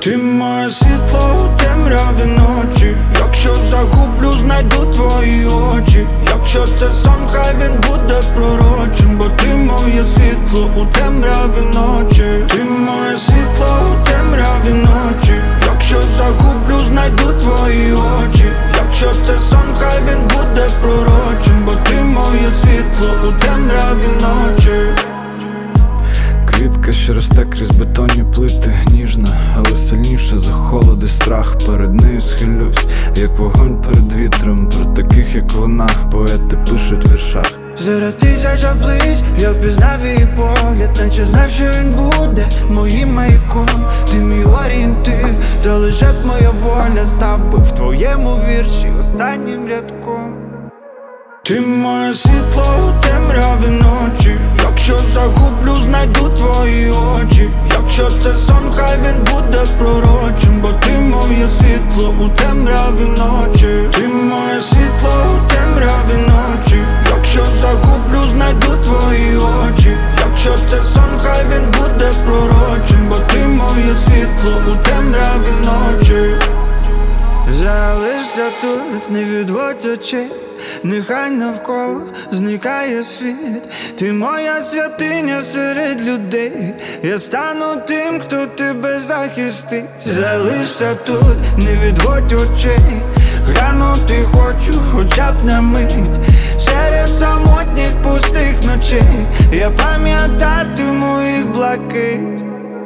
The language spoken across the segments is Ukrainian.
Ти моє світло у темряві ночі. Якщо загублю, знайду твої очі. Якщо це сон, хай він буде пророчим, бо ти моє світло у темряві ночі. Ти моє світло у темряві ночі. Якщо загублю, знайду твої очі. Якщо це сон, хай він буде пророчим, бо ти моє світло у темряві ночі. Квітка, що росте крізь бетонні плити, ніжна, але сильніше за холод і страх. Перед нею схилюсь, як вогонь перед вітром. Про таких, як вона, поети пишуть в віршах. Серед тисяч облич я впізнав її погляд, наче знав, що він буде моїм маяком. Ти мій орієнтир, та лише б моя воля став би в твоєму вірші останнім рядком. Ти моє світло у темряві ночі. Якщо загублю, знайду твої очі. Якщо це сон, хай він буде пророчим, бо ти моє світло у темряві ночі. Ти моє світло у темряві ночі. Якщо загублю, знайду твої очі. Якщо це сон, хай він буде пророчим, бо ти моє світло у темряві ночі. Залишся тут, не відводь очей. Нехай навколо зникає світ. Ти моя святиня серед людей. Я стану тим, хто тебе захистить. Залишся тут, не відводь очей. Глянути хочу, хоча б на мить. Серед самотніх пустих ночей я пам'ятатиму їх блакить.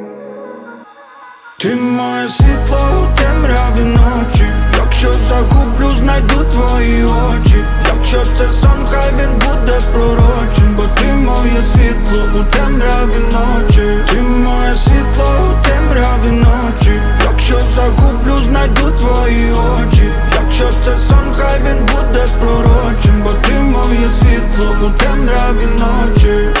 Ти моє світло у темряві ночі. Якщо загублю, знайду твої очі. Якщо це сон, хай він буде пророчим, бо ти моє світло у темряві ночі. Ти моє світло у темряві ночі. Якщо загублю, знайду твої очі. Якщо це сон, хай він буде пророчим, бо ти моє світло у темряві ночі.